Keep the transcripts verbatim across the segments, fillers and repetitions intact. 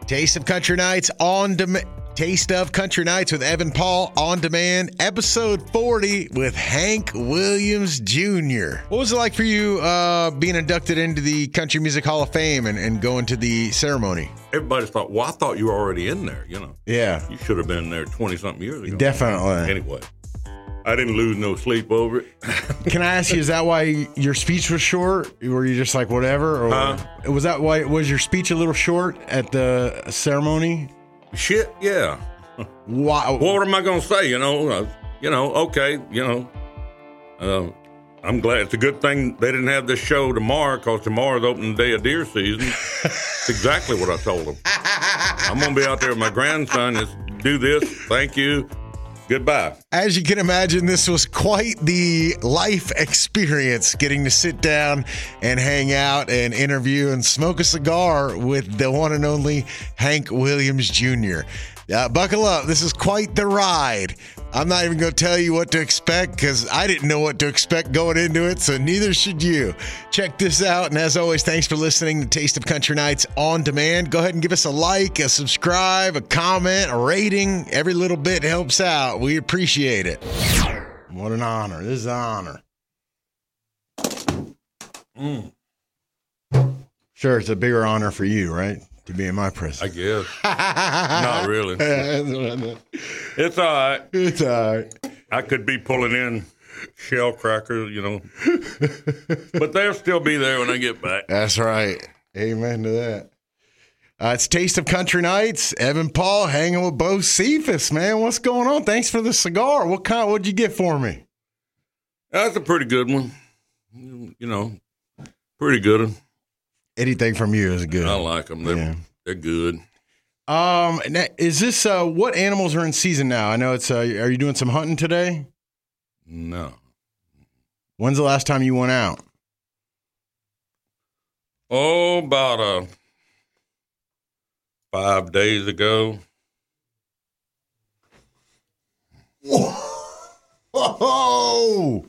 Taste of Country Nights on demand. Taste of Country Nights with Evan Paul on demand, episode forty with Hank Williams Junior What was it like for you uh, being inducted into the Country Music Hall of Fame and, and going to the ceremony? Everybody thought, well, I thought you were already in there, you know. Yeah. You should have been there twenty-something years ago. Definitely. Anyway, I didn't lose no sleep over it. Can I ask you, is that why your speech was short? Were you just like, whatever? Or huh? Was that why, was your speech a little short at the ceremony? Shit, yeah. Wow. What am I going to say? You know, uh, you know. Okay, you know. Uh, I'm glad. It's a good thing they didn't have this show tomorrow, because tomorrow's the opening day of deer season. That's exactly what I told them. I'm going to be out there with my grandson. Just do this. Thank you. Goodbye. As you can imagine, this was quite the life experience, getting to sit down and hang out and interview and smoke a cigar with the one and only Hank Williams Junior Uh, buckle up. This is quite the ride. I'm not even going to tell you what to expect, because I didn't know what to expect going into it, so neither should you. Check this out, and as always, thanks for listening to Taste of Country Nights on demand. Go ahead and give us a like, a subscribe, a comment, a rating. Every little bit helps out. We appreciate it. What an honor. This is an honor. Mm. Sure, it's a bigger honor for you, right? To be in my presence. I guess. Not really. It's all right. It's all right. I could be pulling in shell crackers, you know. But they'll still be there when I get back. That's right. Amen to that. Uh, it's Taste of Country Nights. Evan Paul hanging with Bo Cephas, man. What's going on? Thanks for the cigar. What kind? What'd you get for me? That's a pretty good one. You know, pretty good one. Anything from you is good. I like them. They're, Yeah. they're good. Um, now, is this uh, what animals are in season now? I know it's. Uh, are you doing some hunting today? No. When's the last time you went out? Oh, about uh, five days ago. Whoa!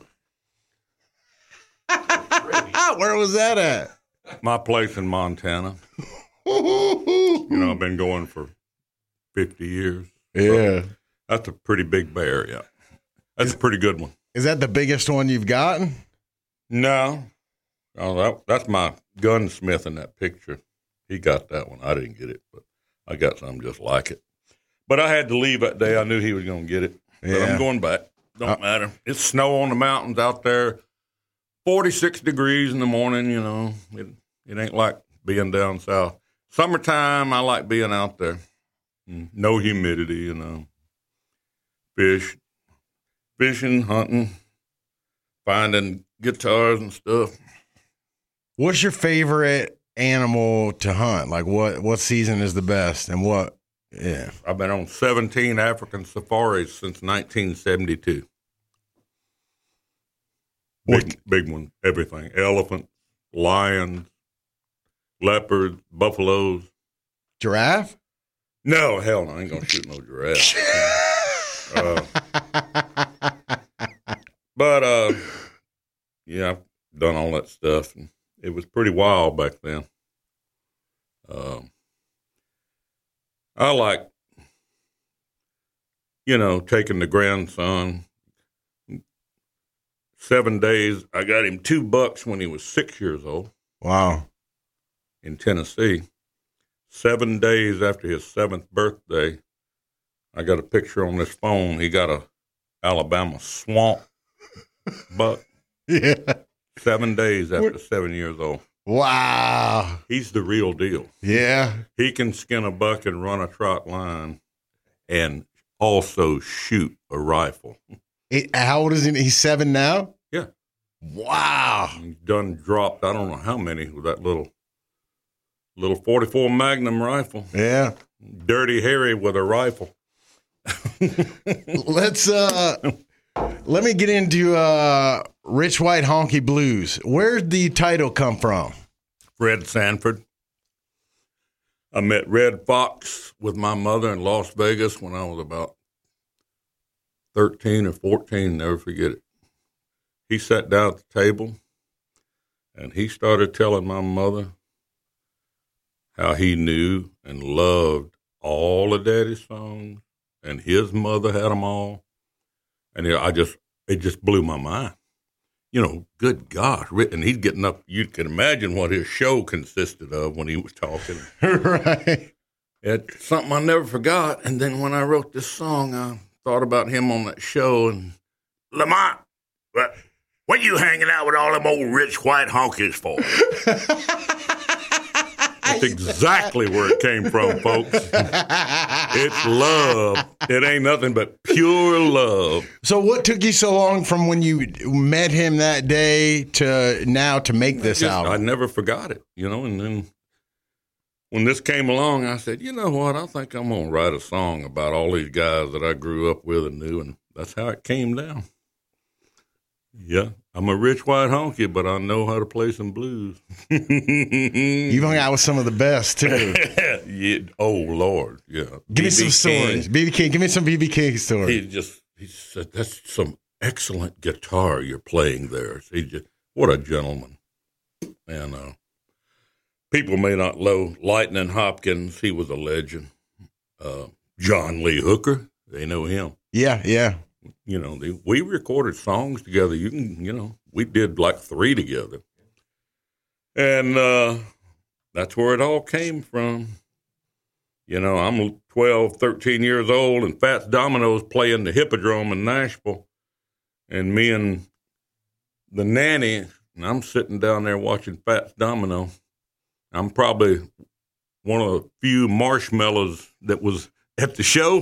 Where was that at? My place in Montana. You know, I've been going for fifty years. Yeah. So that's a pretty big bear, yeah. That's a pretty good one. Is that the biggest one you've gotten? No. Oh, that, that's my gunsmith in that picture. He got that one. I didn't get it, but I got something just like it. But I had to leave that day. I knew he was going to get it. But Yeah. I'm going back. Don't Uh, matter. It's snow on the mountains out there. forty-six degrees in the morning, you know. It, it ain't like being down south. Summertime, I like being out there. No humidity, you know. Fish, fishing, hunting, finding guitars and stuff. What's your favorite animal to hunt? Like what, what season is the best and what? Yeah. I've been on seventeen African safaris since nineteen seventy-two. What- Big, big one, everything. Elephants, lions, leopards, buffaloes. Giraffe? No, hell no, I ain't going to shoot no giraffe. uh, but, uh, yeah, I've done all that stuff. And it was pretty wild back then. Um, I like, you know, taking the grandson. Seven days, I got him two bucks when he was six years old Wow. in Tennessee. Seven days after his seventh birthday, I got a picture on this phone. He got a Alabama swamp buck. Yeah. Seven days after What? seven years old. Wow. He's the real deal. Yeah. He can skin a buck and run a trot line and also shoot a rifle. He- how old is he? He's seven now? Yeah. Wow. He's done dropped, I don't know how many with that little little forty-four Magnum rifle. Yeah. Dirty Harry with a rifle. Let's, uh, let me get into, uh, Rich White Honky Blues. Where'd the title come from? Fred Sanford. I met Red Fox with my mother in Las Vegas when I was about thirteen or fourteen, never forget it. He sat down at the table, and he started telling my mother how he knew and loved all of Daddy's songs, and his mother had them all. And I just, it just blew my mind. You know, good gosh, and he's getting up. You can imagine what his show consisted of when he was talking. Right. It's something I never forgot. And then when I wrote this song, I thought about him on that show. And Lamont, what, what you hanging out with all them old rich white honkies for? That's exactly where it came from, folks. It's love. It ain't nothing but pure love. So what took you so long from when you met him that day to now to make this Just, album? I never forgot it, you know, and then when this came along, I said, you know what, I think I'm going to write a song about all these guys that I grew up with and knew, and that's how it came down. Yeah, I'm a rich white honky, but I know how to play some blues. You've hung out with some of the best, too. Yeah. Oh, Lord, yeah. Give me some stories. B B King, give me some B B King stories. He just, he said, that's some excellent guitar you're playing there. He just, what a gentleman. And uh, people may not know Lightning Hopkins. He was a legend. Uh, John Lee Hooker, they know him. Yeah, yeah. You know, they, we recorded songs together. You can, you know, we did like three together. And uh, that's where it all came from. You know, I'm twelve, thirteen years old, and Fats Domino's playing the Hippodrome in Nashville. And me and the nanny, and I'm sitting down there watching Fats Domino. I'm probably one of the few marshmallows that was at the show.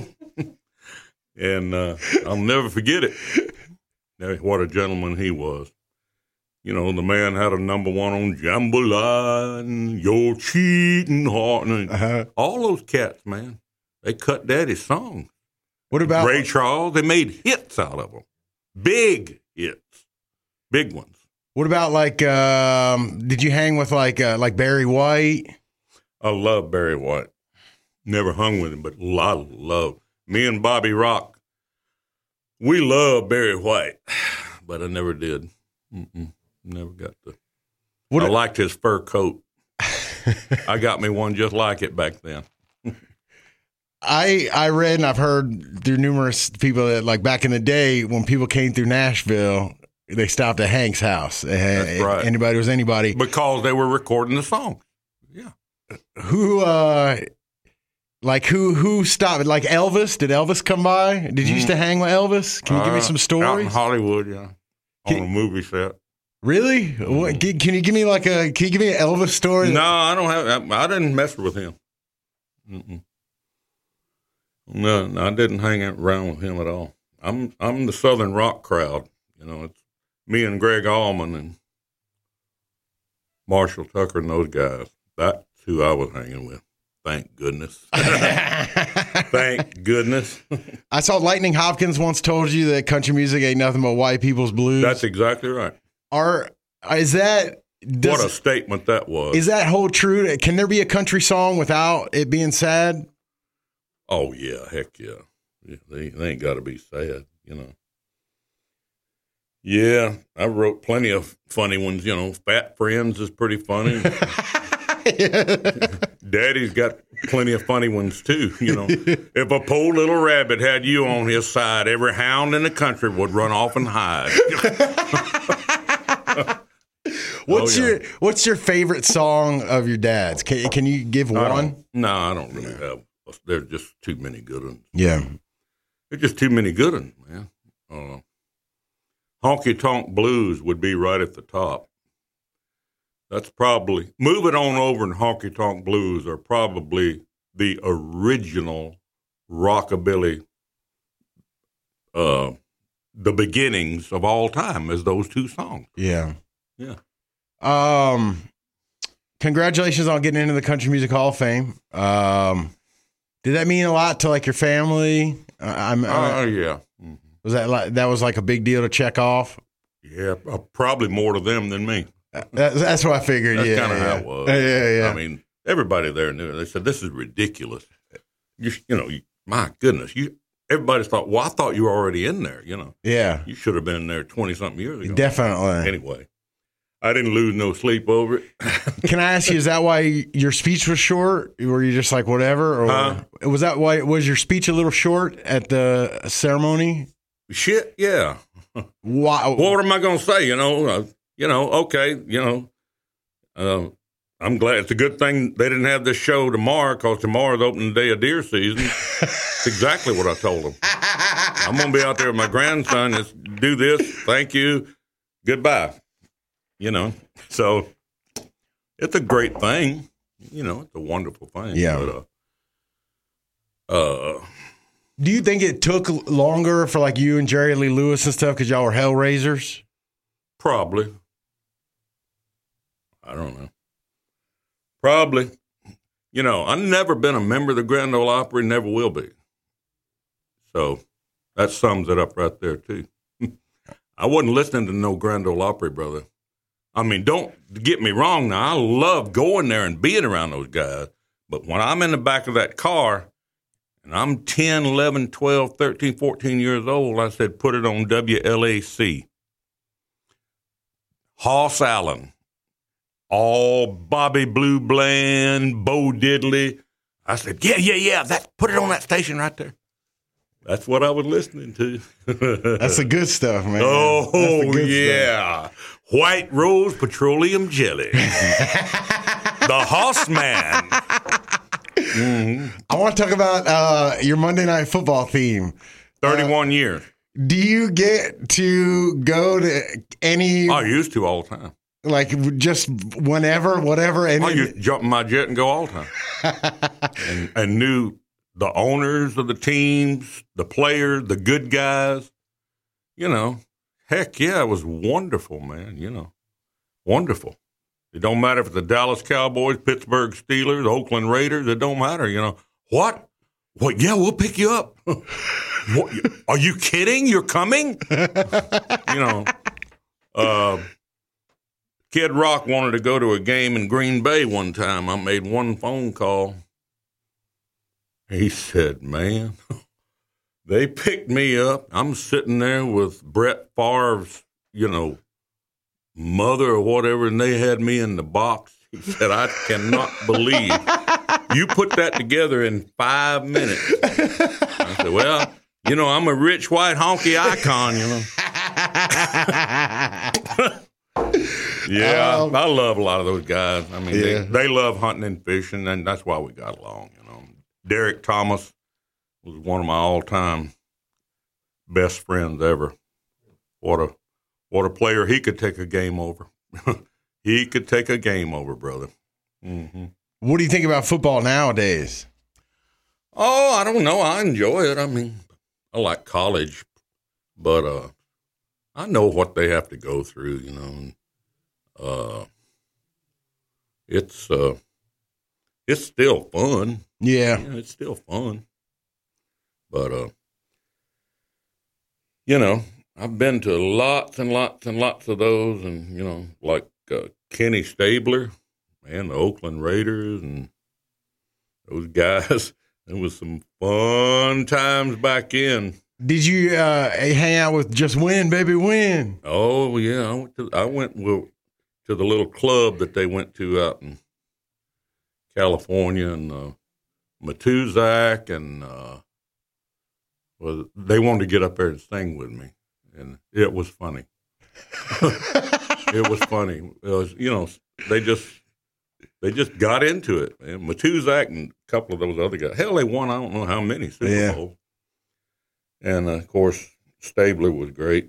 And uh, I'll never forget it. What a gentleman he was. You know, the man had a number one on Jambalaya, Your Cheating Heart. And uh-huh. All those cats, man, they cut Daddy's songs. What about Ray Charles? They made hits out of them. Big hits. Big ones. What about, like, um, did you hang with, like, uh, like Barry White? I love Barry White. Never hung with him, but a lot of love. Me and Bobby Rock, we love Barry White, but I never did. Mm-mm, never got to. What I a- liked his fur coat. I got me one just like it back then. I I read and I've heard through numerous people that, like, back in the day when people came through Nashville, they stopped at Hank's house. That's right. Anybody was anybody. Because they were recording the song. Yeah. Who, uh... Like, who who stopped? Like, Elvis? Did Elvis come by? Did you mm. used to hang with Elvis? Can you uh, give me some stories? Out in Hollywood, yeah. Can, on a movie set. Really? Mm. What, can, can you give me, like, a, can you give me an Elvis story? No, I don't have, I, I didn't mess with him. Mm-mm. No, no, I didn't hang around with him at all. I'm I'm the Southern rock crowd. You know, it's me and Greg Allman and Marshall Tucker and those guys. That's who I was hanging with. Thank goodness. Thank goodness. I saw Lightning Hopkins once told you that country music ain't nothing but white people's blues. That's exactly right. Are is that does, what a statement that was. Is that whole true? Can there be a country song without it being sad? Oh yeah, heck yeah. yeah they, they ain't got to be sad, you know. Yeah, I wrote plenty of funny ones. You know, Fat Friends is pretty funny. Daddy's got plenty of funny ones too. You know, if a poor little rabbit had you on his side, every hound in the country would run off and hide. What's oh, yeah. your What's your favorite song of your dad's? Can Can you give one? No, I don't really yeah. have. There's just too many good ones. Yeah, there's just too many good ones, man. Uh, Honky Tonk Blues would be right at the top. That's probably, Move It On Over and Honky Tonk Blues are probably the original rockabilly, uh, the beginnings of all time as those two songs. Yeah. Yeah. Um, congratulations on getting into the Country Music Hall of Fame. Um, did that mean a lot to, like, your family? Uh, I'm. Oh, uh, yeah. Mm-hmm. Was that like, that was like a big deal to check off? Yeah, uh, probably more to them than me. That's, that's what I figured. That's yeah, kind of yeah. how it was. Yeah, yeah. I mean, everybody there knew it. They said, "This is ridiculous." You, you know, you, my goodness, you. Everybody thought, "Well, I thought you were already in there." You know. Yeah. You should have been there twenty something years ago. Definitely. Anyway, I didn't lose no sleep over it. Can I ask you, is that why your speech was short? Were you just like whatever? Or Huh? was that why, was your speech a little short at the ceremony? Shit, yeah. Wow. What am I going to say? You know, uh, you know, okay, you know, uh, I'm glad. It's a good thing they didn't have this show tomorrow because tomorrow's opening day of deer season. That's exactly what I told them. I'm going to be out there with my grandson. Let's do this. Thank you. Goodbye. You know, so it's a great thing. You know, it's a wonderful thing. Yeah. But, uh, uh, Do you think it took longer for like you and Jerry Lee Lewis and stuff because y'all were Hellraisers? probably. I don't know. Probably. You know, I've never been a member of the Grand Ole Opry, never will be. So that sums it up right there, too. I wasn't listening to no Grand Ole Opry, brother. I mean, don't get me wrong now. I love going there and being around those guys. But when I'm in the back of that car and I'm ten, eleven, twelve, thirteen, fourteen years old, I said, put it on W L A C. Hoss Allen. All Bobby Blue Bland, Bo Diddley. I said, yeah, yeah, yeah, that, put it on that station right there. That's what I was listening to. That's the good stuff, man. Oh, That's the good yeah. stuff. White Rose Petroleum Jelly. The Hoss Man. Mm-hmm. I want to talk about uh, your Monday Night Football theme. thirty-one uh, years. Do you get to go to any... I used to all the time. Like just whenever, whatever? And I used to jump in my jet and go all the time. and, and knew the owners of the teams, the players, the good guys. You know, heck yeah, it was wonderful, man, you know. Wonderful. It don't matter if it's the Dallas Cowboys, Pittsburgh Steelers, Oakland Raiders. It don't matter, you know. What? What? Yeah, we'll pick you up. What? Are you kidding? You're coming? You know, uh, Kid Rock wanted to go to a game in Green Bay one time. I made one phone call. He said, man, they picked me up. I'm sitting there with Brett Favre's, you know, mother or whatever, and they had me in the box. He said, I cannot believe you put that together in five minutes. I said, well, you know, I'm a rich white honky icon, you know. Yeah, um, I, I love a lot of those guys. I mean, yeah. they, they love hunting and fishing, and that's why we got along, you know. Derek Thomas was one of my all-time best friends ever. What a what a player. He could take a game over. He could take a game over, brother. Mm-hmm. What do you think about football nowadays? Oh, I don't know. I enjoy it. I mean, I like college, but uh, I know what they have to go through, you know. Uh, it's uh, it's still fun. Yeah. yeah, it's still fun. But uh, you know, I've been to lots and lots and lots of those, and you know, like uh, Kenny Stabler and the Oakland Raiders and those guys. It was some fun times back in. Did you uh, hang out with Just Win, Baby Win? Oh yeah, I went to I went with, to the little club that they went to out in California, and uh, Matuzak, and uh, well, they wanted to get up there and sing with me, and it was funny. It was funny. It was, you know, they just they just got into it. And Matuzak and a couple of those other guys. Hell, they won I don't know how many Super yeah. Bowls. And uh, of course, Stabler was great.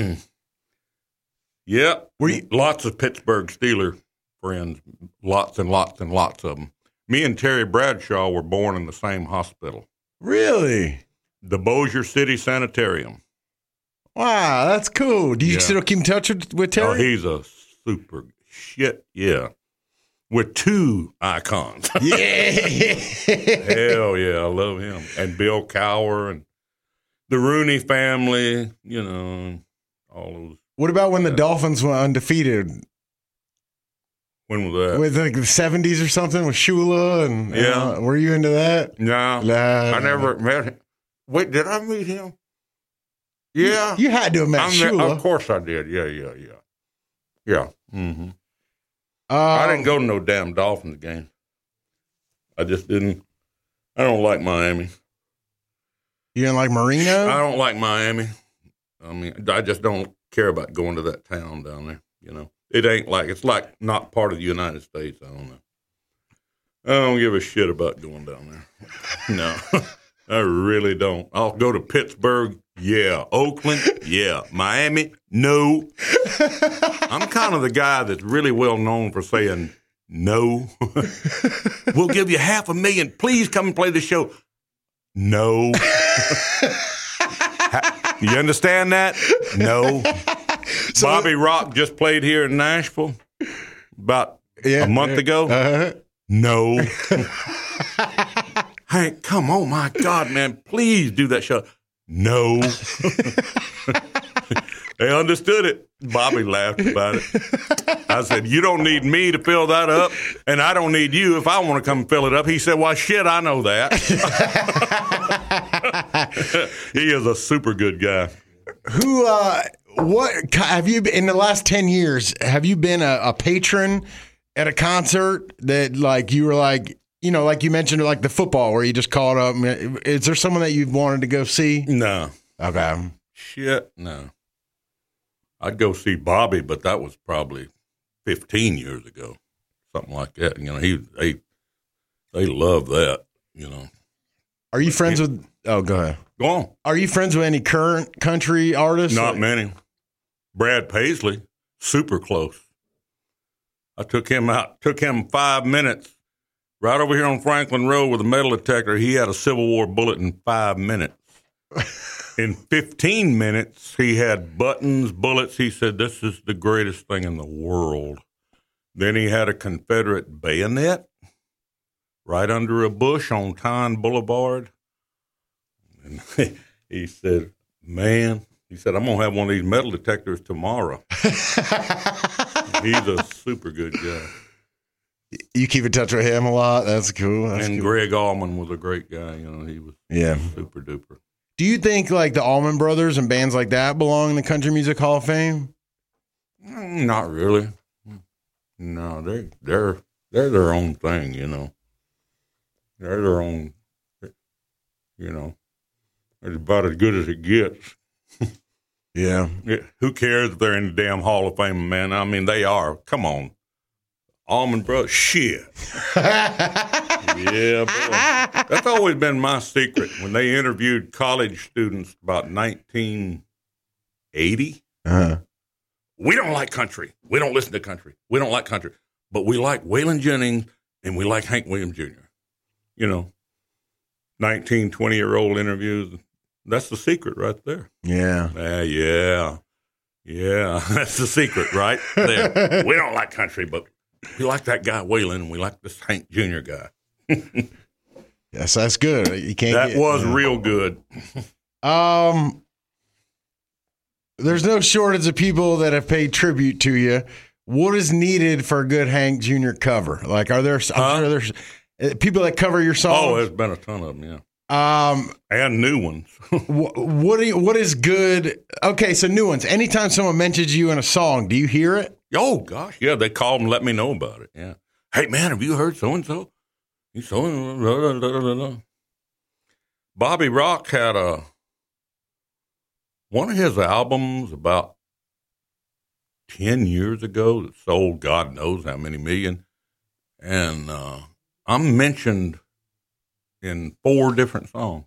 Yeah, Were you- lots of Pittsburgh Steeler friends, lots and lots and lots of them. Me and Terry Bradshaw were born in the same hospital. Really? The Bossier City Sanitarium. Wow, that's cool. Do you Yeah. still keep in touch with, with Terry? Oh, he's a super shit, yeah. With two icons. Yeah. Hell yeah, I love him. And Bill Cowher and the Rooney family, you know, all those. What about when the Dolphins were undefeated? When was that? With like the seventies or something with Shula and Yeah. uh, were you into that? No, Nah, I never met him. Wait, did I meet him? Yeah, You had to have met I Shula. Of course I did. Yeah, yeah, yeah, yeah. Mm-hmm. Um, I didn't go to no damn Dolphins game. I just didn't. I don't like Miami. You didn't like Marino? I don't like Miami. I mean, I just don't care about going to that town down there. You know, it ain't like it's like not part of the United States. I don't know. I don't give a shit about going down there. No, I really don't. I'll go to Pittsburgh. Yeah. Oakland. Yeah. Miami. No. I'm kind of the guy that's really well known for saying no. We'll give you half a million. Please come and play the show. No. You understand that? No. So, Bobby Rock just played here in Nashville about yeah, a month yeah. ago. Uh-huh. No. Hank, come on, my God, man. Please do that show. No. They understood it. Bobby laughed about it. I said, you don't need me to fill that up, and I don't need you if I want to come fill it up. He said, well, shit, I know that. He is a super good guy. Who, uh, what, have you, in the last ten years, have you been a, a patron at a concert that, like, you were like, you know, like you mentioned, like the football where you just called up? Is there someone that you've wanted to go see? No. Okay. Shit, no. I'd go see Bobby, but that was probably fifteen years ago, something like that. You know, he they they love that. You know. Are you friends with? Oh, go ahead. Go on. Are you friends with any current country artists? Not or? many. Brad Paisley, super close. I took him out. Took him five minutes, right over here on Franklin Road with a metal detector. He had a Civil War bullet in five minutes. In fifteen minutes, he had buttons, bullets. He said, this is the greatest thing in the world. Then he had a Confederate bayonet right under a bush on Tyne Boulevard. And he said, man, he said, I'm going to have one of these metal detectors tomorrow. He's a super good guy. You keep in touch with him a lot? That's cool. That's and cool. Greg Allman was a great guy. You know, he was yeah. super duper. Do you think like the Allman Brothers and bands like that belong in the Country Music Hall of Fame? Not really. No, they they're they're their own thing, you know. They're their own, you know. It's about as good as it gets. Yeah. Yeah. Who cares if they're in the damn Hall of Fame, man? I mean, they are. Come on. Allman Brothers, shit. Yeah, boy. That's always been my secret. When they interviewed college students about nineteen eighty, uh-huh. We don't like country. We don't listen to country. We don't like country. But we like Waylon Jennings and we like Hank Williams Junior You know, nineteen, twenty-year-old interviews. That's the secret right there. Yeah. Uh, yeah. Yeah. That's the secret right there. We don't like country, but we like that guy Waylon, and we like this Hank Junior guy. Yes, that's good. You can't. That get, was you know. real good. Um, there's no shortage of people that have paid tribute to you. What is needed for a good Hank Junior cover? Like, are there? Huh? I'm sure there's uh, people that cover your songs. Oh, there's been a ton of them, yeah. Um, and new ones. what what, do you, what is good? Okay, so new ones. Anytime someone mentions you in a song, do you hear it? Oh gosh, yeah. They called and let me know about it. Yeah. Hey man, have you heard so and so? He's so. Blah, blah, blah, blah. Bobby Rock had a one of his albums about ten years ago that sold God knows how many million, and uh, I'm mentioned in four different songs.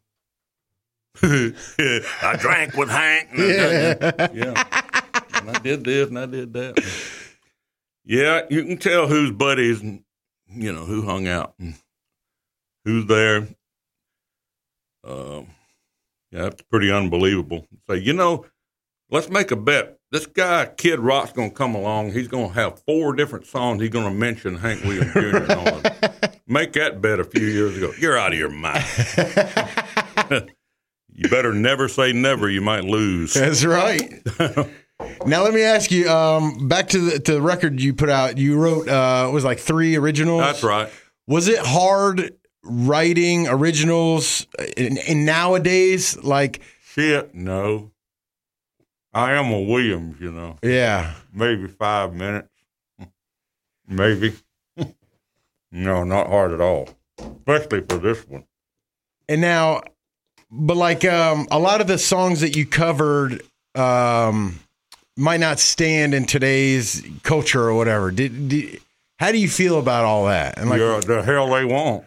I drank with Hank. And Yeah. I, yeah. And I did this and I did that. Yeah, you can tell who's buddies and, you know, who hung out and who's there. Uh, yeah, that's pretty unbelievable. Say, you know, let's make a bet. This guy, Kid Rock's going to come along. He's going to have four different songs. He's going to mention Hank Williams Junior on it. Make that bet a few years ago. You're out of your mind. You better never say never. You might lose. That's right. Now let me ask you. Um, back to the to the record you put out. You wrote uh, it was like three originals. That's right. Was it hard writing originals in, in nowadays? Like shit, no. I am a Williams, you know. Yeah. Maybe five minutes. Maybe. No, not hard at all, especially for this one. And now, but like um, a lot of the songs that you covered um, might not stand in today's culture or whatever. Did, did how do you feel about all that? And like, yeah, the hell they won't.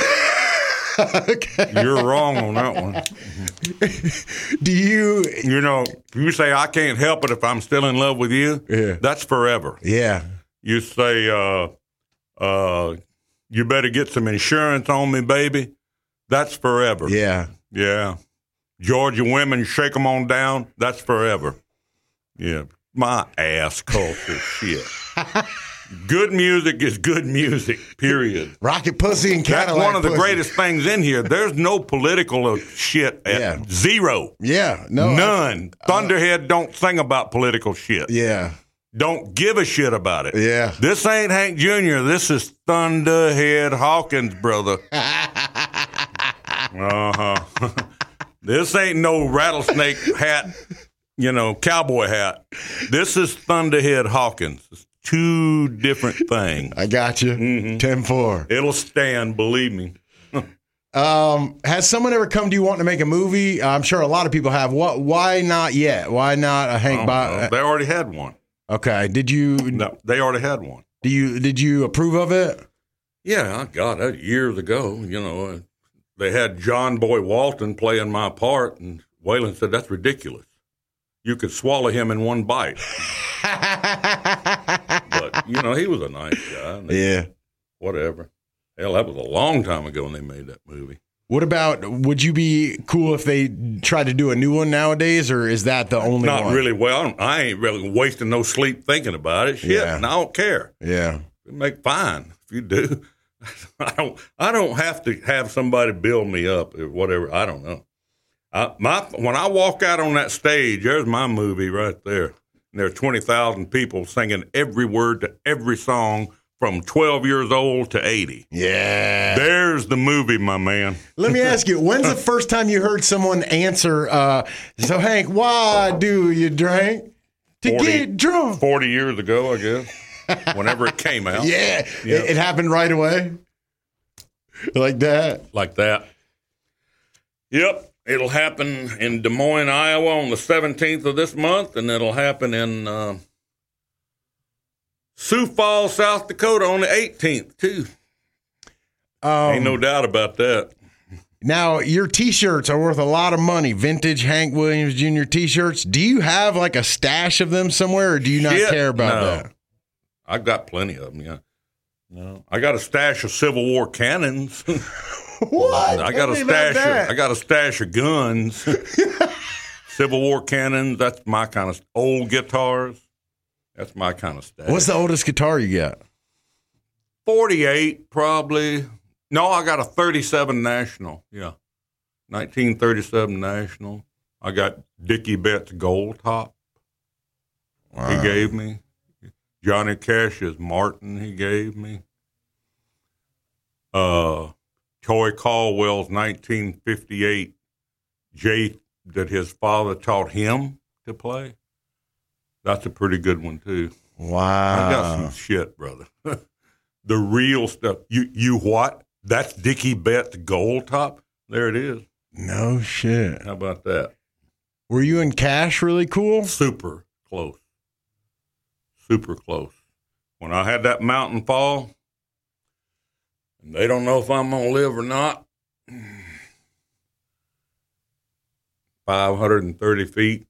Okay. You're wrong on that one. Do you? You know, you say I can't help it if I'm still in love with you. Yeah. That's forever. Yeah. You say, uh, uh, you better get some insurance on me, baby. That's forever. Yeah. Yeah. Georgia women, shake them on down. That's forever. Yeah. My ass culture shit. Good music is good music, period. Rocket pussy and Cadillac That's one of the pussy. greatest things in here. There's no political shit. At Yeah. Zero. Yeah. No. None. I, Thunderhead don't sing about political shit. Yeah. Don't give a shit about it. Yeah. This ain't Hank Junior This is Thunderhead Hawkins, brother. Uh-huh. This ain't no rattlesnake hat, you know, cowboy hat. This is Thunderhead Hawkins. It's two different things. I got you. Mm-hmm. ten four. It'll stand, believe me. Um, has someone ever come to you wanting to make a movie? I'm sure a lot of people have. What? Why not yet? Why not a Hank? Bo- They already had one. Okay. Did you? No, they already had one. Do you? Did you approve of it? Yeah, God, that years ago, you know, they had John Boy Walton playing my part, and Waylon said, that's ridiculous. You could swallow him in one bite. But, you know, he was a nice guy. They, Yeah. Whatever. Hell, that was a long time ago when they made that movie. What about? Would you be cool if they tried to do a new one nowadays, or is that the only Not one? really well. I, don't, I ain't really wasting no sleep thinking about it. Shit, Yeah. and I don't care. Yeah. Make fine if you do. I don't. I don't have to have somebody build me up or whatever. I don't know. I, my when I walk out on that stage, there's my movie right there. And there are twenty thousand people singing every word to every song from twelve years old to eighty. Yeah. There's the movie, my man. Let me ask you, when's the first time you heard someone answer, uh, so Hank, why do you drink? To forty get drunk. Forty years ago, I guess. Whenever it came out. Yeah. Yeah. It, it happened right away. Like that. Like that. Yep. It'll happen in Des Moines, Iowa on the seventeenth of this month, and it'll happen in uh, Sioux Falls, South Dakota on the eighteenth, too. Um, Ain't no doubt about that. Now, your T-shirts are worth a lot of money. Vintage Hank Williams Junior T-shirts. Do you have like a stash of them somewhere, or do you not Shit, care about no. that? I've got plenty of them, yeah. No, I got a stash of Civil War cannons. What? I got Tell a me about stash. that. Of, I got a stash of guns. Civil War cannons. That's my kind of old guitars. That's my kind of stash. What's the oldest guitar you got? forty-eight, probably. No, I got a thirty-seven National. Yeah, nineteen thirty-seven National. I got Dickie Betts Gold Top. Wow. He gave me. Johnny Cash's Martin. He gave me. Uh, Toy Caldwell's nineteen fifty-eight J that his father taught him to play. That's a pretty good one too. Wow. I got some shit, brother. The real stuff. You you what? That's Dickie Betts Gold Top? There it is. No shit. How about that? Were you and Cash really cool? Super close. Super close. When I had that mountain fall, and they don't know if I'm going to live or not, five hundred thirty feet,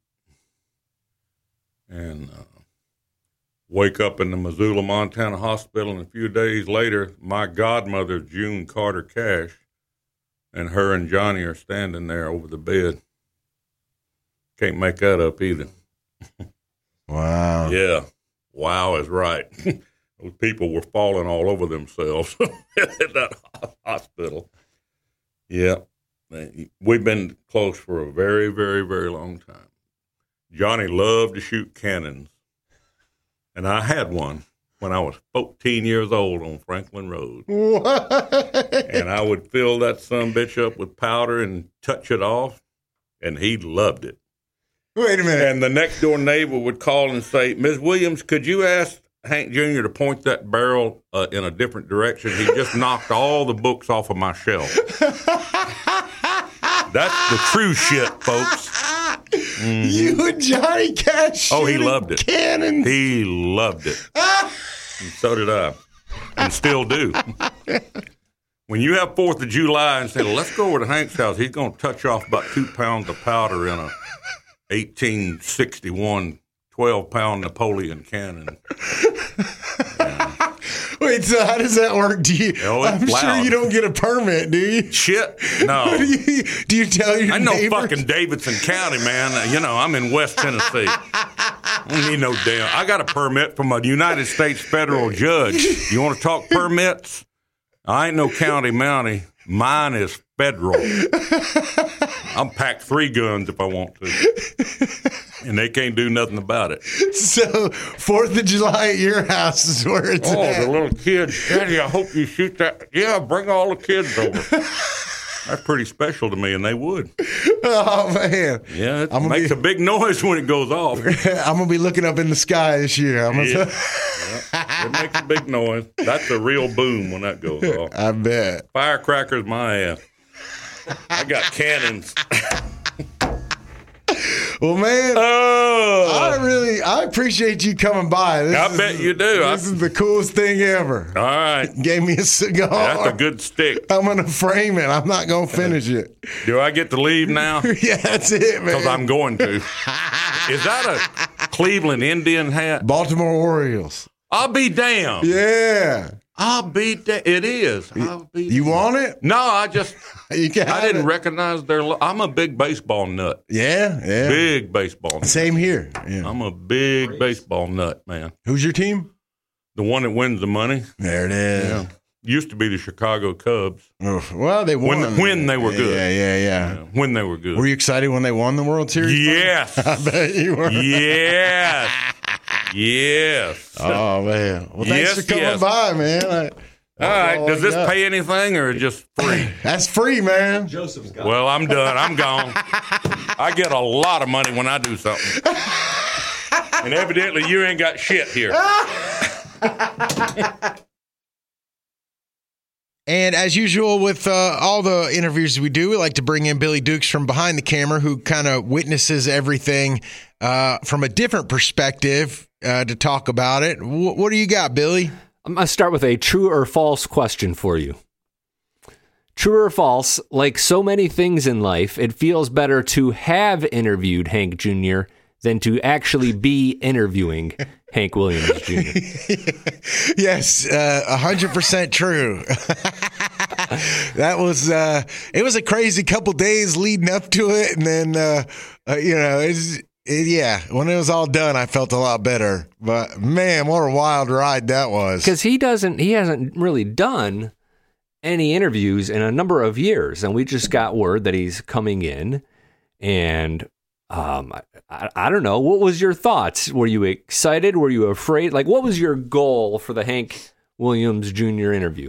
and uh, wake up in the Missoula, Montana hospital, and a few days later, my godmother, June Carter Cash, and her and Johnny are standing there over the bed. Can't make that up either. Wow. Yeah. Wow is right. Those people were falling all over themselves in that hospital. Yeah. We've been close for a very, very, very long time. Johnny loved to shoot cannons. And I had one when I was fourteen years old on Franklin Road. What? And I would fill that sumbitch up with powder and touch it off, and he loved it. Wait a minute. And the next door neighbor would call and say, Miz Williams, could you ask Hank Junior to point that barrel uh, in a different direction, he just knocked all the books off of my shelf. That's the true shit, folks. Mm-hmm. You and Johnny Cash. Oh, he loved it. Cannons. He loved it. And so did I, and still do. When you have Fourth of July and say, let's go over to Hank's house, he's going to touch off about two pounds of powder in a eighteen sixty-one twelve-pound Napoleon cannon. Yeah. Wait, so how does that work? Do you? Oh, I'm loud. sure you don't get a permit, do you? Shit, no. do, you, do you tell your I know neighbors? fucking Davidson County, man. You know, I'm in West Tennessee. I don't need no damn. I got a permit from a United States federal judge. You want to talk permits? I ain't no county mountie. Mine is federal. I'll pack three guns if I want to. And they can't do nothing about it. So, Fourth of July at your house is where it's oh, at. Oh, the little kids. Daddy, I hope you shoot that. Yeah, bring all the kids over. That's pretty special to me, and they would. Oh, man. Yeah, it I'm makes be, a big noise when it goes off. I'm going to be looking up in the sky this year. I'm gonna yeah. yeah. It makes a big noise. That's a real boom when that goes off. I bet. Firecrackers, my ass. I got cannons. Well, man, oh. I really, I appreciate you coming by. This I is, bet you do. This I, is the coolest thing ever. All right. Gave me a cigar. That's a good stick. I'm going to frame it. I'm not going to finish it. Do I get to leave now? Yeah, that's it, man. Because I'm going to. Is that a Cleveland Indian hat? Baltimore Orioles. I'll be damned. Yeah. I'll be damned. It is. I'll be you want it? No, I just, you can I didn't it. recognize their, lo- I'm a big baseball nut. Yeah, yeah. Big baseball nut. Same here. Yeah. I'm a big Great. baseball nut, man. Who's your team? The one that wins the money. There it is. Yeah. Used to be the Chicago Cubs. Oh, well, they won. When, when they were good. Yeah, yeah, yeah, yeah. When they were good. Were you excited when they won the World Series? Yes. I bet you were. Yes. Yes. Oh, man. Well, thanks yes, for coming yes. by, man. I, all right. Does this got. pay anything or just free? That's free, man. Joseph's got well, I'm done. I'm gone. I get a lot of money when I do something. And evidently you ain't got shit here. And as usual with uh, all the interviews we do, we like to bring in Billy Dukes from behind the camera, who kind of witnesses everything uh, from a different perspective uh, to talk about it. W- what do you got, Billy? I'm going to start with a true or false question for you. True or false, like so many things in life, it feels better to have interviewed Hank Junior than to actually be interviewing Hank Williams Junior Yes, uh, one hundred percent true. That was, uh, it was a crazy couple days leading up to it. And then, uh, uh, you know, it's, it, yeah, when it was all done, I felt a lot better. But man, what a wild ride that was. Because he doesn't, he hasn't really done any interviews in a number of years. And we just got word that he's coming in and, Um, I, I don't know. What was your thoughts? Were you excited? Were you afraid? Like, what was your goal for the Hank Williams Junior interview?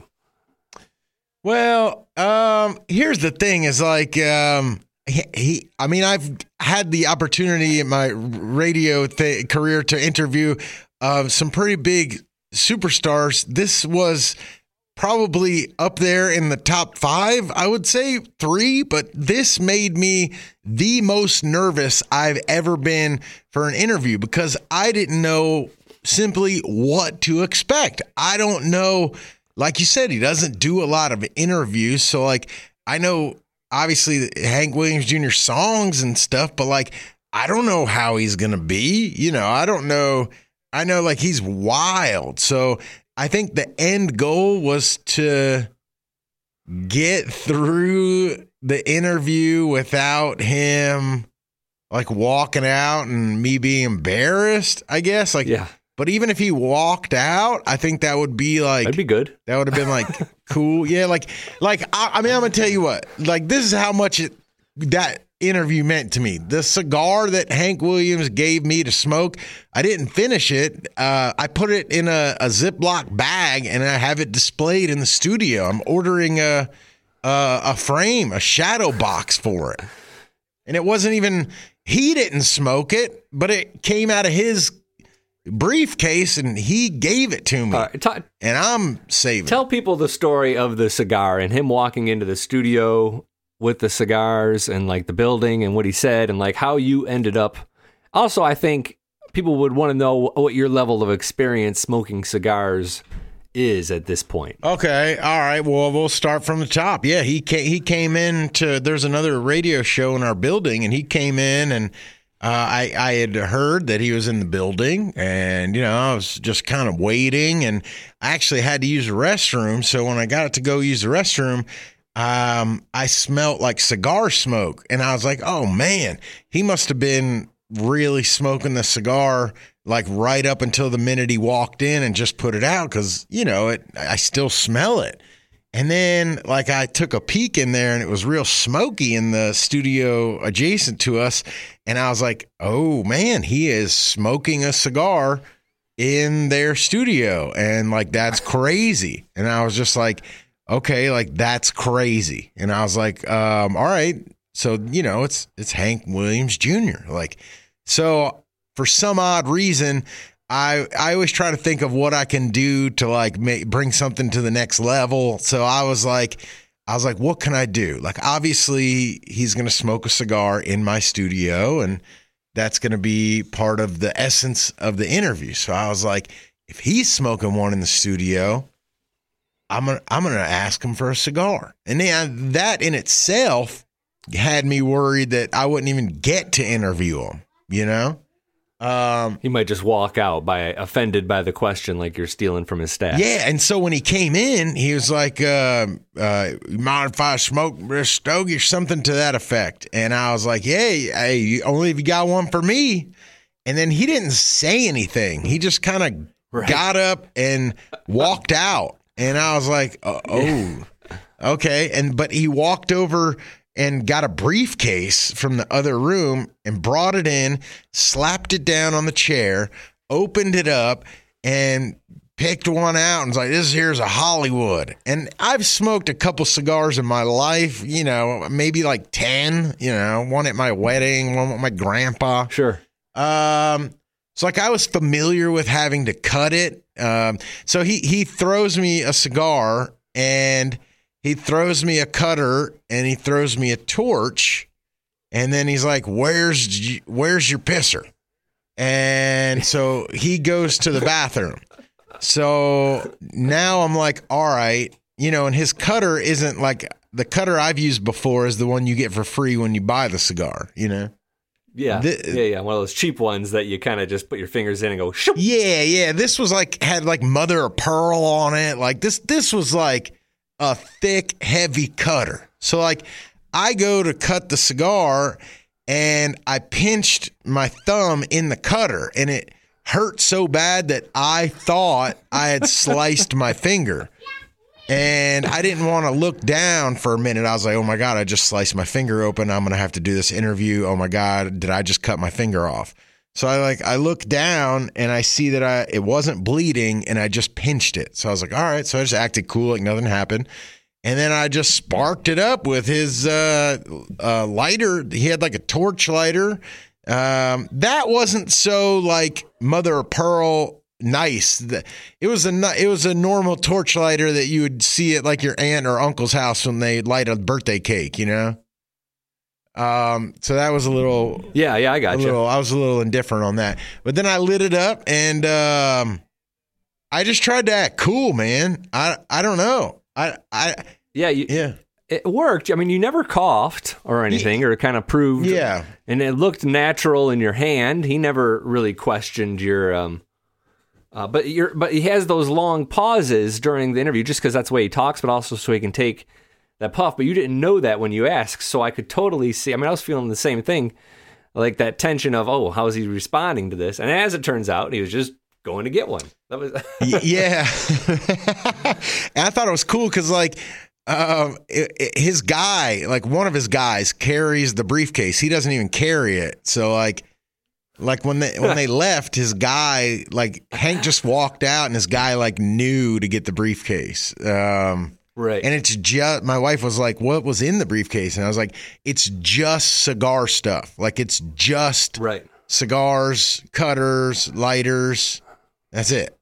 Well, um, here's the thing is like, um, he, he, I mean, I've had the opportunity in my radio th- career to interview uh, some pretty big superstars. This was probably up there in the top five, I would say three, but this made me the most nervous I've ever been for an interview because I didn't know simply what to expect. I don't know, like you said, he doesn't do a lot of interviews. So like, I know obviously Hank Williams Junior songs and stuff, but like, I don't know how he's going to be, you know, I don't know. I know like he's wild. So I think the end goal was to get through the interview without him like walking out and me being embarrassed, I guess. Like, yeah. But even if he walked out, I think that would be like, that'd be good. That would have been like cool. Yeah. Like, like, I, I mean, I'm going to tell you what, like, this is how much it, that interview meant to me. The cigar that Hank Williams gave me to smoke, I didn't finish it. Uh, I put it in a, a Ziploc bag and I have it displayed in the studio. I'm ordering a, a a frame, a shadow box for it. And it wasn't even, he didn't smoke it, but it came out of his briefcase, and he gave it to me, Uh, t- and I'm saving. tell people the story of the cigar and him walking into the studio with the cigars and like the building and what he said and like how you ended up. Also, I think people would want to know what your level of experience smoking cigars is at this point. Okay, all right. Well, we'll start from the top. Yeah, he came, he came in to. There's another radio show in our building, and he came in, and uh, I I had heard that he was in the building, and you know I was just kind of waiting, and I actually had to use the restroom. So when I got to go use the restroom, um, I smelled like cigar smoke, and I was like, oh man, he must have been really smoking the cigar like right up until the minute he walked in and just put it out, because you know it I still smell it. And then like I took a peek in there, and it was real smoky in the studio adjacent to us, and I was like, oh man, he is smoking a cigar in their studio, and like that's crazy. And I was just like, okay, like that's crazy. And I was like, um all right, so you know it's it's Hank Williams Junior Like, so for some odd reason, I I always try to think of what I can do to like make, bring something to the next level. So I was like, I was like, what can I do? Like, obviously, he's going to smoke a cigar in my studio, and that's going to be part of the essence of the interview. So I was like, if he's smoking one in the studio, I'm gonna I'm gonna ask him for a cigar. And then that in itself had me worried that I wouldn't even get to interview him. You know. Um, He might just walk out by offended by the question, like you're stealing from his stash. yeah, and so when he came in, he was like, uh, uh, "You mind if I smoke this stogie?" or something to that effect. And I was like, "Hey, hey, only if you got one for me." And then he didn't say anything. He just kind of Right. got up and walked out. And I was like, uh, "Oh, okay." And but he walked over and got a briefcase from the other room and brought it in, slapped it down on the chair, opened it up, and picked one out and was like, this here's a Hollywood. And I've smoked a couple cigars in my life, you know, maybe like ten, you know, one at my wedding, one with my grandpa. Sure. Um, so like I was familiar with having to cut it. Um, so he, he throws me a cigar, and he throws me a cutter, and he throws me a torch, and then he's like, "Where's y- where's your pisser?" And so he goes to the bathroom. So now I'm like, all right, you know, and his cutter isn't like the cutter I've used before is the one you get for free when you buy the cigar, you know? Yeah. The- yeah, yeah. One of those cheap ones that you kind of just put your fingers in and go, shoop. Yeah, yeah. This was like had like mother of pearl on it. Like this this was like a thick, heavy cutter. So like I go to cut the cigar, and I pinched my thumb in the cutter, and it hurt so bad that I thought I had sliced my finger. And I didn't want to look down for a minute. I was like, oh my God, I just sliced my finger open. I'm going to have to do this interview. Oh my God, did I just cut my finger off? So I like I look down, and I see that I it wasn't bleeding, and I just pinched it. So I was like, all right. So I just acted cool, like nothing happened. And then I just sparked it up with his uh, uh, lighter. He had like a torch lighter. Um, that wasn't so like mother of pearl nice. It was a it was a normal torch lighter that you would see at like your aunt or uncle's house when they light a birthday cake, you know. Um, so that was a little, Yeah, yeah, I got a you. little, I was a little indifferent on that, but then I lit it up, and um, I just tried to act cool, man. I I don't know. I I Yeah, you, yeah it worked. I mean, you never coughed or anything, or kind of proved. yeah. And it looked natural in your hand. He never really questioned your. Um, uh, but you're, but he has those long pauses during the interview, just because that's the way he talks, but also so he can take that puff. But you didn't know that when you asked, so I could totally see. I mean, I was feeling the same thing, like that tension of, oh, how is he responding to this? And as it turns out, he was just going to get one. That was Y- yeah. And I thought it was cool because, like, um, it, it- his guy, like one of his guys, carries the briefcase. He doesn't even carry it. So, like, like when they when they left, his guy, like Hank, just walked out, and his guy like knew to get the briefcase. Um, right. and it's just my wife was like, "What was in the briefcase?" And I was like, "It's just cigar stuff. Like it's just Right. cigars, cutters, lighters. That's it.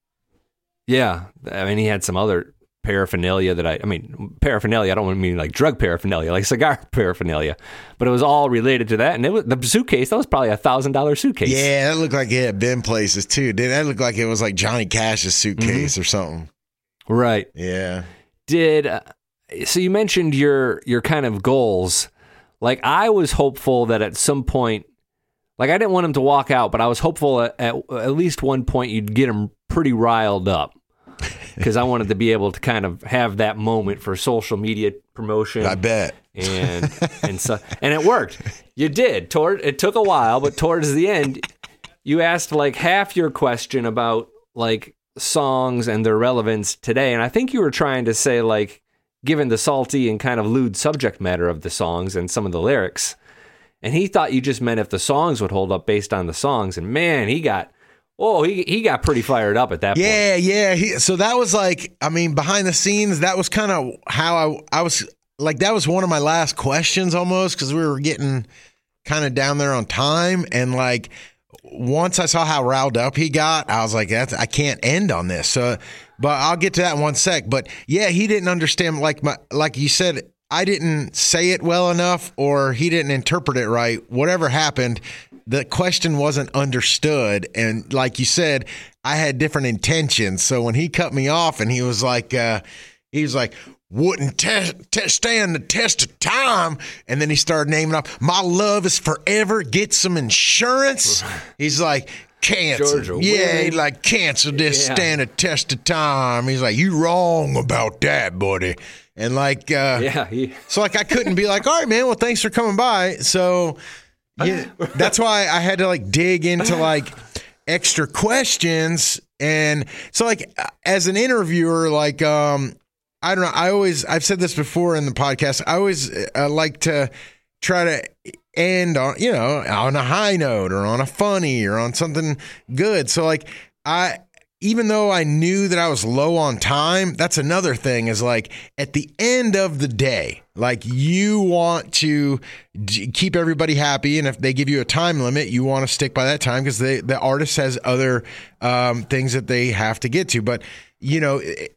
Yeah. I mean, he had some other paraphernalia that I, I mean, paraphernalia, I don't mean like drug paraphernalia, like cigar paraphernalia, but it was all related to that. And it was the suitcase, that was probably a thousand dollar suitcase. Yeah, that looked like it had been places too. Did that look like it was like Johnny Cash's suitcase mm-hmm. or something? Right. Yeah. Did, uh, so you mentioned your, your kind of goals. Like I was hopeful that at some point, like I didn't want him to walk out, but I was hopeful at, at, at least one point you'd get him pretty riled up. Because I wanted to be able to kind of have that moment for social media promotion. I bet. And and so and it worked. You did. Toward it took a while, but towards the end, you asked like half your question about like songs and their relevance today. And I think you were trying to say like, given the salty and kind of lewd subject matter of the songs and some of the lyrics, and he thought you just meant if the songs would hold up based on the songs. And man, he got. Oh, he he got pretty fired up at that point. Yeah, yeah. He, so that was like, I mean, behind the scenes, that was kind of how I, I was, like, that was one of my last questions almost, because we were getting kind of down there on time. And, like, once I saw how riled up he got, I was like, That's, I can't end on this. So, but I'll get to that in one sec. But, yeah, he didn't understand, like my, like you said, I didn't say it well enough or he didn't interpret it right. Whatever happened, the question wasn't understood. And like you said, I had different intentions. So when he cut me off and he was like, uh, he was like, wouldn't te- te- stand the test of time. And then he started naming off, my love is forever. Get some insurance. He's like, cancel. Georgia, yeah, he like, cancel this, yeah. Stand the test of time. He's like, you wrong about that, buddy. And like, uh, yeah, he- so like I couldn't be like, all right, man, well, thanks for coming by. So yeah, that's why I had to like dig into like extra questions. And so like as an interviewer, like, um, I don't know, I always, I've said this before in the podcast, I always uh, like to try to end on, you know, on a high note or on a funny or on something good. So like I, even though I knew that I was low on time, that's another thing is like at the end of the day, like you want to d- keep everybody happy. And if they give you a time limit, you want to stick by that time because the artist has other um, things that they have to get to. But, you know,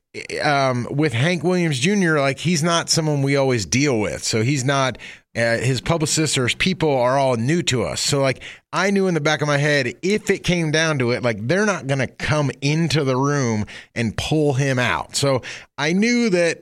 um, with Hank Williams Junior, like he's not someone we always deal with. So he's not, uh, his publicists or his people are all new to us. So like I knew in the back of my head, if it came down to it, like they're not going to come into the room and pull him out. So I knew that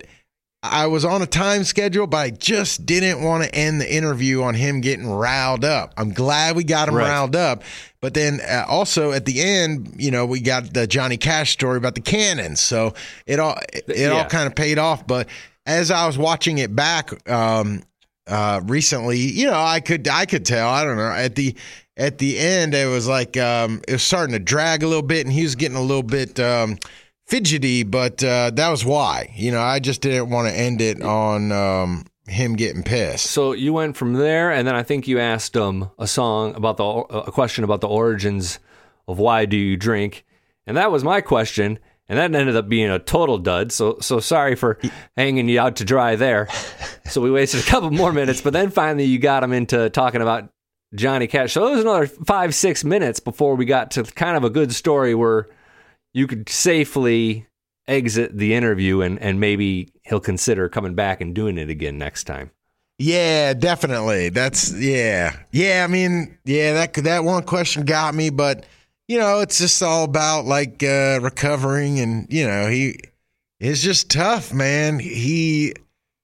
I was on a time schedule, but I just didn't want to end the interview on him getting riled up. I'm glad we got him right. riled up. But then uh, also at the end, you know, we got the Johnny Cash story about the cannons. So it all, it, it yeah. all kind of paid off. But as I was watching it back, um, uh, recently, you know, I could, I could tell, I don't know, at the, at the end, it was like, um, it was starting to drag a little bit and he was getting a little bit, um, fidgety, but, uh, that was why, you know, I just didn't want to end it on, um, him getting pissed. So you went from there, and then I think you asked him a song about the, a question about the origins of why do you drink, and that was my question. And that ended up being a total dud. So so sorry for hanging you out to dry there. So we wasted a couple more minutes, but then finally you got him into talking about Johnny Cash. So it was another five, six minutes before we got to kind of a good story where you could safely exit the interview and, and maybe he'll consider coming back and doing it again next time. Yeah, definitely. That's, yeah. Yeah, I mean, yeah, that that one question got me, but you know, it's just all about like uh, recovering, and you know, he is just tough, man. He,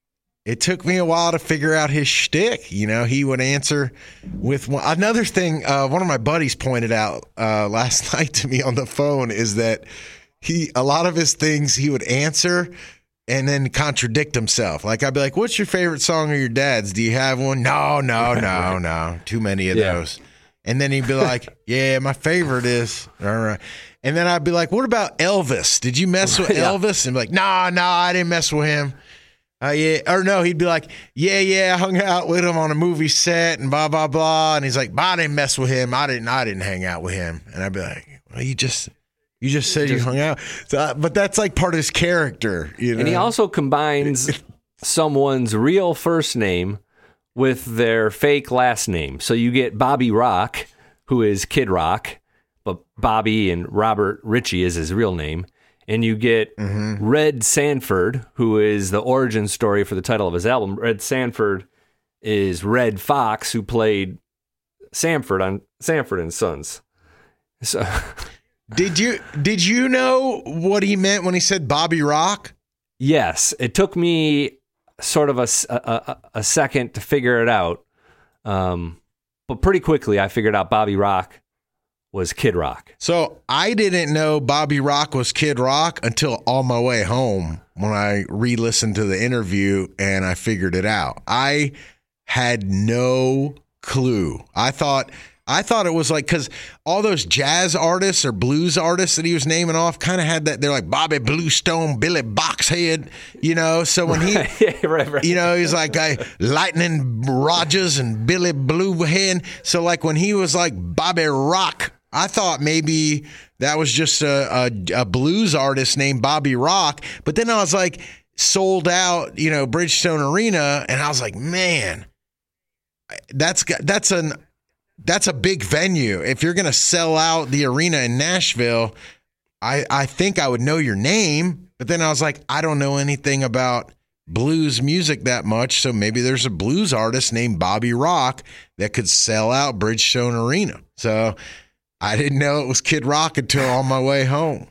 it took me a while to figure out his shtick. You know, he would answer with one, another thing. Uh, one of my buddies pointed out uh, last night to me on the phone is that he, a lot of his things he would answer and then contradict himself. Like I'd be like, "What's your favorite song of your dad's? Do you have one?" No, no, no, no. Too many of yeah. those. And then he'd be like, yeah, my favorite is, all right. And then I'd be like, what about Elvis? Did you mess with yeah. Elvis? And be like, nah, nah, I didn't mess with him. Uh, yeah. Or no, he'd be like, yeah, yeah, I hung out with him on a movie set and blah, blah, blah. And he's like, but I didn't mess with him. I didn't, I didn't hang out with him. And I'd be like, well, you just, you just said just, you hung out. So, uh, but that's like part of his character, you know? And he also combines someone's real first name with their fake last name. So you get Bobby Rock, who is Kid Rock, but Bobby and Robert Ritchie is his real name. And you get mm-hmm. Red Sanford, who is the origin story for the title of his album. Red Sanford is Red Fox, who played Sanford on Sanford and Sons. So, did you did you know what he meant when he said Bobby Rock? Yes, it took me sort of a, a, a second to figure it out, um, but pretty quickly I figured out Bobby Rock was Kid Rock. So I didn't know Bobby Rock was Kid Rock until on my way home when I re-listened to the interview and I figured it out. I had no clue. I thought I thought it was like, because all those jazz artists or blues artists that he was naming off kind of had that. They're like Bobby Bluestone, Billy Boxhead, you know. So when he, yeah, right, right. you know, he's like uh, Lightning Rogers and Billy Bluehead. So like when he was like Bobby Rock, I thought maybe that was just a, a, a blues artist named Bobby Rock. But then I was like, sold out, you know, Bridgestone Arena, and I was like, man, that's that's an that's a big venue. If you're gonna sell out the arena in Nashville, I I think I would know your name. But then I was like, I don't know anything about blues music that much, so maybe there's a blues artist named Bobby Rock that could sell out Bridgestone Arena. So I didn't know it was Kid Rock until on my way home.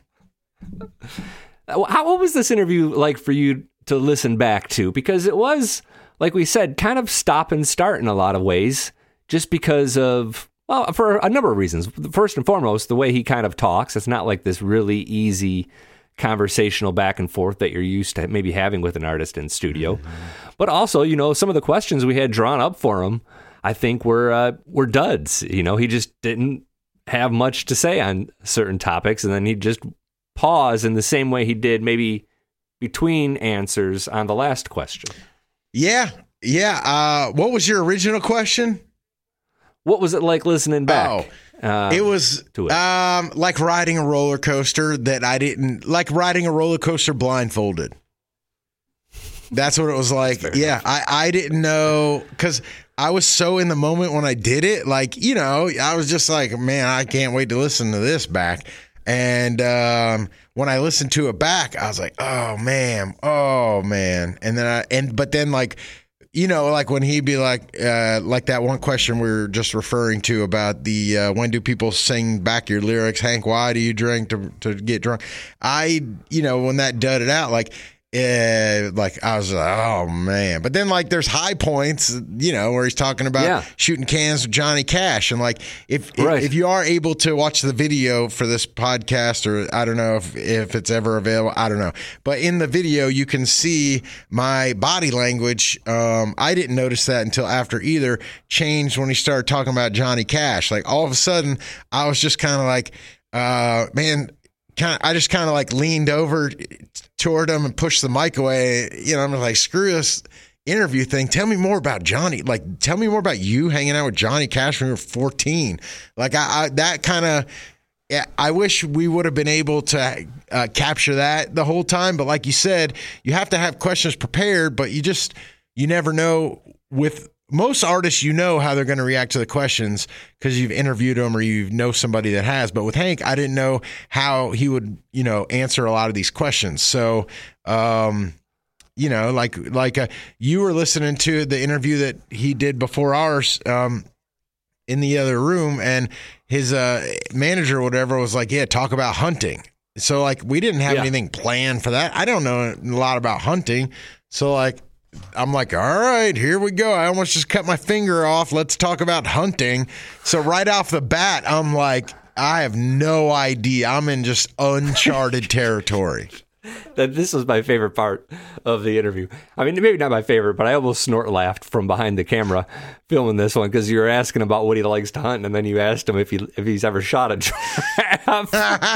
How, what was this interview like for you to listen back to? Because it was, like we said, kind of stop and start in a lot of ways, just because of, well, for a number of reasons. First and foremost, the way he kind of talks. It's not like this really easy conversational back and forth that you're used to maybe having with an artist in studio. Mm-hmm. But also, you know, some of the questions we had drawn up for him, I think were uh, were duds. You know, he just didn't have much to say on certain topics, and then he'd just pause in the same way he did maybe between answers on the last question. Yeah, yeah. Uh, what was your original question? What was it like listening back? Oh, uh, it was to it? Um, like riding a roller coaster that I didn't, like riding a roller coaster blindfolded. That's what it was like. Yeah, I, I didn't know, because I was so in the moment when I did it. Like, you know, I was just like, man, I can't wait to listen to this back. And um, when I listened to it back, I was like, oh, man, oh, man. And then I, and, but then like, you know, like when he'd be like, uh, like that one question we were just referring to about the, uh, when do people sing back your lyrics? Hank, why do you drink to, to get drunk? I, you know, when that dudded out, like, Uh, like I was like, oh man. But then like there's high points, you know, where he's talking about yeah. shooting cans with Johnny Cash. And like if, right. if if you are able to watch the video for this podcast, or I don't know if, if it's ever available, I don't know. But in the video you can see my body language. Um, I didn't notice that until after either changed when he started talking about Johnny Cash. Like all of a sudden I was just kind of like, uh, man, kind of, I just kind of like leaned over toward him and pushed the mic away. You know, I'm like, screw this interview thing. Tell me more about Johnny. Like, tell me more about you hanging out with Johnny Cash when you were fourteen. Like, I, I that kind of, yeah, I wish we would have been able to uh, capture that the whole time. But like you said, you have to have questions prepared, but you just, you never know with most artists, you know how they're going to react to the questions because you've interviewed them or you know somebody that has. But with Hank, I didn't know how he would, you know, answer a lot of these questions. So, um, you know, like like uh, you were listening to the interview that he did before ours um, in the other room, and his uh, manager or whatever was like, yeah, talk about hunting. So, like, we didn't have yeah. anything planned for that. I don't know a lot about hunting. So, like, I'm like, all right, here we go. I almost just cut my finger off. Let's talk about hunting. So right off the bat, I'm like, I have no idea. I'm in just uncharted territory. That this was my favorite part of the interview. I mean, maybe not my favorite, but I almost snort laughed from behind the camera filming this one because you were asking about what he likes to hunt, and then you asked him if he if he's ever shot a giraffe.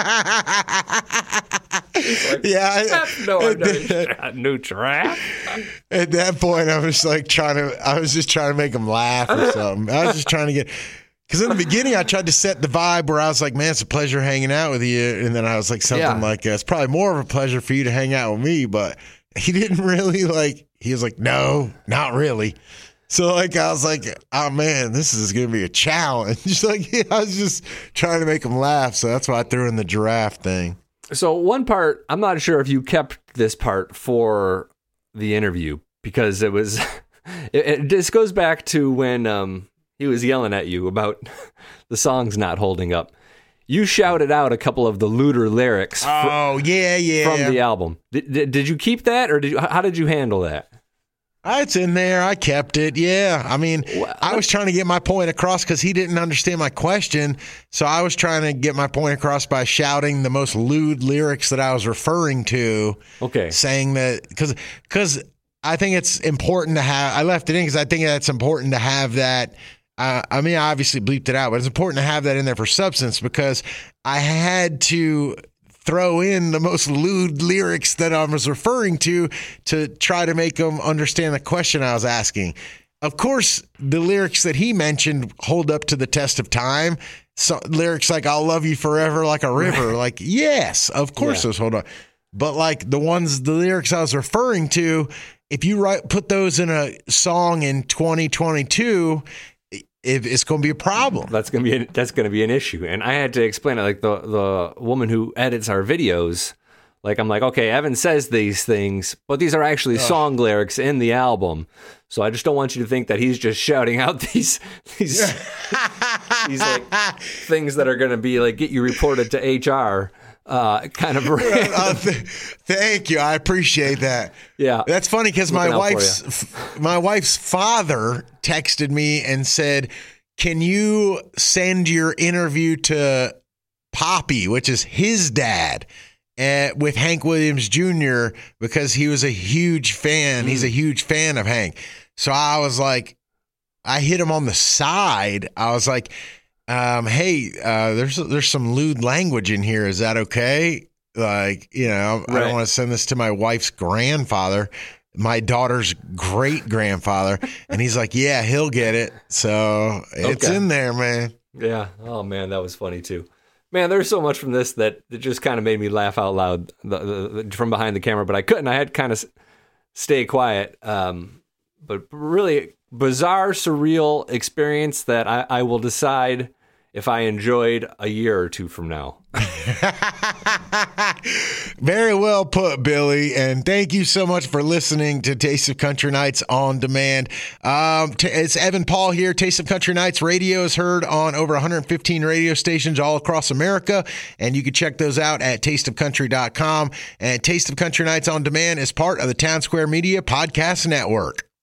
Like, yeah, I, no, I've never shot a new giraffe. At that point, I was like trying to. I was just trying to make him laugh or something. I was just trying to get. Because in the beginning, I tried to set the vibe where I was like, man, it's a pleasure hanging out with you. And then I was like, something yeah. like, uh, it's probably more of a pleasure for you to hang out with me. But he didn't really like, he was like, no, not really. So like I was like, oh man, this is gonna be a challenge. Like yeah, I was just trying to make them laugh, so that's why I threw in the giraffe thing. So one part, I'm not sure if you kept this part for the interview because it was. It, it just goes back to when um, he was yelling at you about the songs not holding up. You shouted out a couple of the looter lyrics. Fr- oh yeah, yeah, from the album. Did, did, did you keep that, or did you, how did you handle that? It's in there. I kept it. Yeah. I mean, well, I was trying to get my point across because he didn't understand my question. So I was trying to get my point across by shouting the most lewd lyrics that I was referring to. Okay. Saying that because because I think it's important to have. I left it in because I think that's important to have that. Uh, I mean, I obviously bleeped it out, but it's important to have that in there for substance because I had to throw in the most lewd lyrics that I was referring to to try to make them understand the question I was asking. Of course, the lyrics that he mentioned hold up to the test of time. So lyrics like "I'll love you forever like a river," like yes, of course yeah. those hold up. But like the ones, the lyrics I was referring to, if you write put those in a song in twenty twenty-two. If it's going to be a problem. That's going to be a, that's going to be an issue. And I had to explain it. Like the the woman who edits our videos, like I'm like, okay, Evan says these things, but these are actually Ugh. song lyrics in the album. So I just don't want you to think that he's just shouting out these these these like things that are going to be like get you reported to H R. Uh, kind of. uh, th- thank you. I appreciate that. Yeah, that's funny because my wife's f- my wife's father texted me and said, "Can you send your interview to Poppy, which is his dad, uh, with Hank Williams Junior because he was a huge fan. Mm. He's a huge fan of Hank." So I was like, I hit him on the side. I was like. Um, hey, uh, there's there's some lewd language in here. Is that okay? Like, you know, right. I don't want to send this to my wife's grandfather, my daughter's great grandfather. And he's like, yeah, he'll get it. So it's okay. in there, man. Yeah. Oh man, that was funny too. Man, there's so much from this that it just kind of made me laugh out loud the, the, the, from behind the camera, but I couldn't. I had to kind of stay quiet. Um, but really bizarre, surreal experience that I, I will decide if I enjoyed a year or two from now. Very well put, Billy. And thank you so much for listening to Taste of Country Nights on Demand. Um, t- it's Evan Paul here. Taste of Country Nights radio is heard on over one hundred fifteen radio stations all across America. And you can check those out at taste of country dot com. And Taste of Country Nights on Demand is part of the Town Square Media Podcast Network.